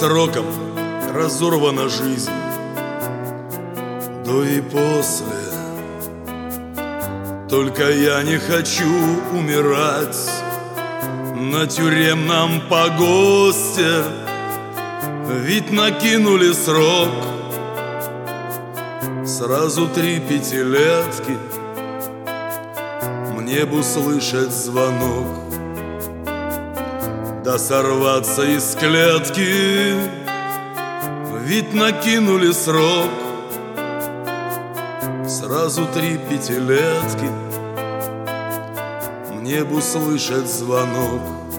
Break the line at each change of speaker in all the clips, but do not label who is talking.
сроком разорвана жизнь до и после. Только я не хочу умирать на тюремном погосте, ведь накинули срок сразу 3 пятилетки. Мне б услышать звонок, да сорваться из клетки, ведь накинули срок сразу 3 пятилетки. Мне б услышать звонок,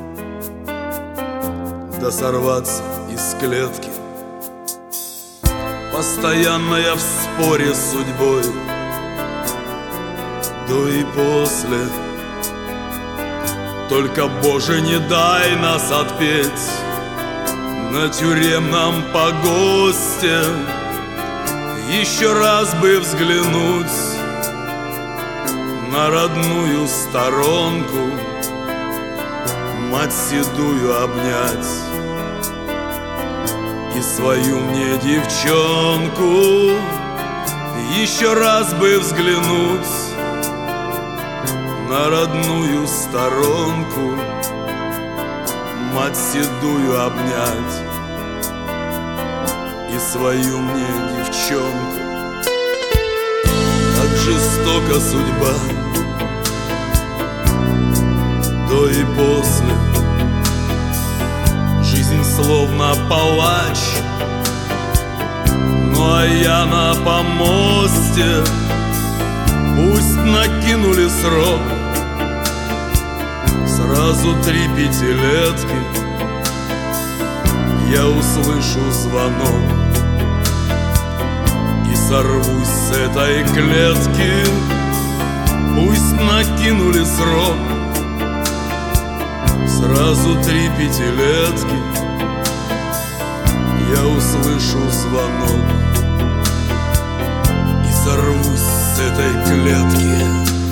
да сорваться из клетки. Постоянно я в споре с судьбой до и после. Только, Боже, не дай нас отпеть на тюремном погосте. Еще раз бы взглянуть на родную сторонку, мать седую обнять и свою мне девчонку. Еще раз бы взглянуть на родную сторонку, мать седую обнять и свою мне девчонку. Как жестока судьба до и после. Жизнь словно палач, ну а я на помосте. Пусть накинули срок сразу 3 пятилетки. Я услышу звонок и сорвусь с этой клетки. Пусть накинули срок сразу 3 пятилетки. Я услышу звонок и сорвусь с этой клетки.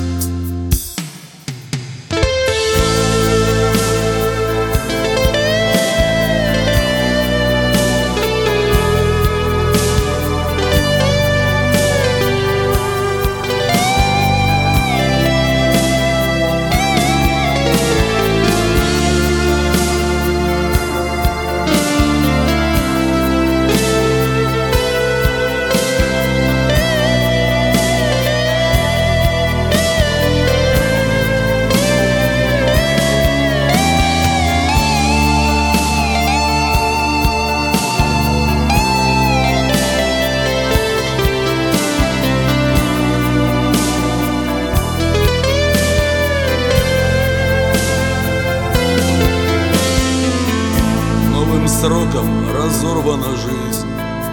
Сроком разорвана жизнь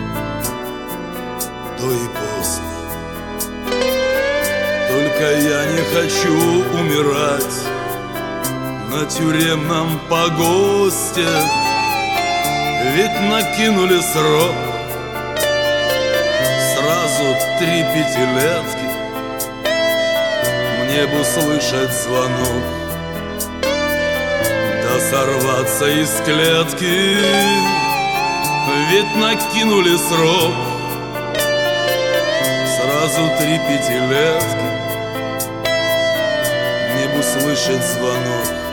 до и после. Только я не хочу умирать на тюремном погосте, ведь накинули срок сразу 3 пятилетки. Мне б услышать звонок, да сорваться из клетки, ведь накинули срок сразу 3 пятилетки. Мне б услышать звонок,